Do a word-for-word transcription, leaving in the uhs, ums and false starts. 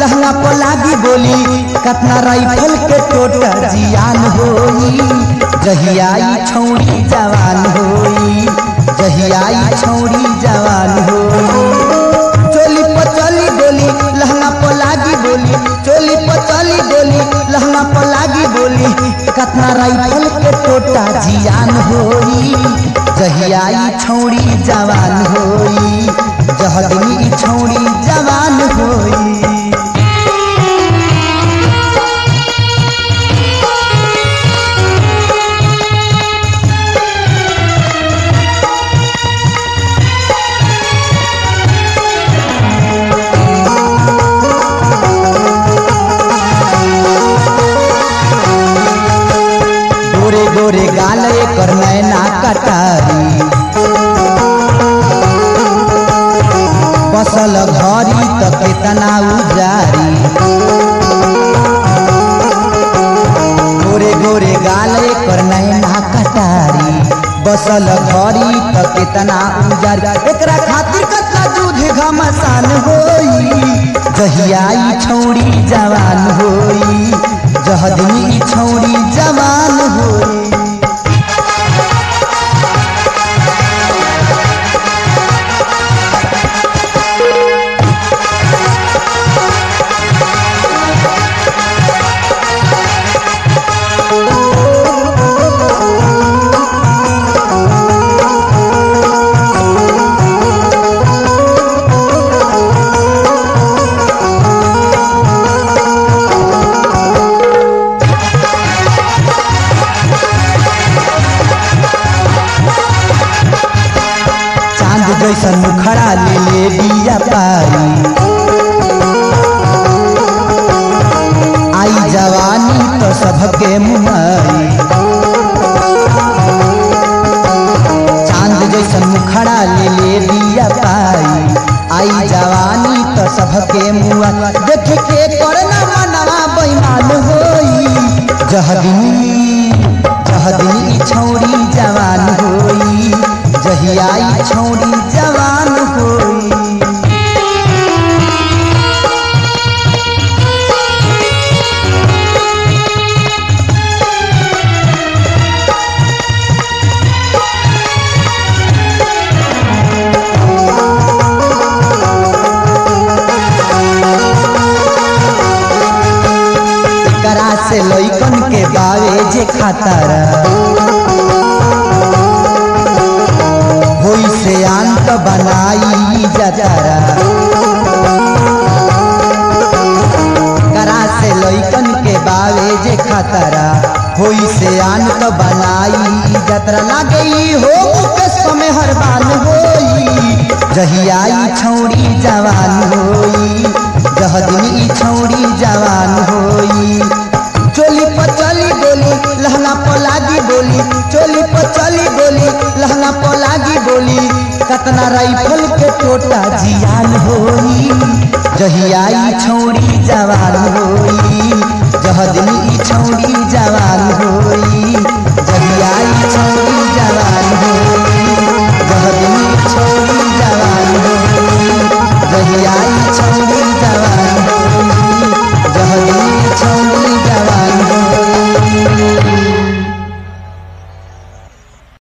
लहंगा पर लागी बोली कतना राइफल के टोटा जियान होई जहियाई छौड़ी जवान होई जहियाई छौड़ी जवान होई चोली पर चली गोली लहंगा पर लागी बोली चोली पर चली गोली लहंगा पर लागी बोली कतना राइफल के टोटा जियान होई जहियाई छौड़ी जवान होई जहदनी छौड़ी जवान होई। गोरे गोरे गाल कर नैना कटारी बसल घरी त केतना उजारी गोरे गोरे गाल कर नैना कटारी बसल घरी त केतना उजारी एकरा खातिर कतना दूध घमसान होई जहियाई छौड़ी जवान होई जहदनी छौड़ी जवान होई। जैसन मुखड़ा ले ले बिया पारी आई जवानी तो सबके मुहारी चांद जैसन मुखड़ा ले ले बिया पारी आई जवानी तो सबके मुआ देख के करना मनवा बेईमान होई जहदनी जहदनी छौड़ी जवान होई जहियाई छौड़ी जवान होई। एकरा से लइकन के बावे जे खातारा होई से अंत बनाई जजरा करा से लइकन के बावे जे खतरा होई से अंत बनाई जतरा लागे हो मुकेश में हरबान होई जहियाई छौड़ी जवान होई जहदनी छौड़ी जवान होई चोली पर चली गोली लहंगा पर लागी बोली चोली पर चली गोली लहंगा पर लागी बोली कतना राइफल के टोटा जियान होई जहियाई छौड़ी जवान होई जहदनी छौड़ी जवान होई जहियाई छौड़ी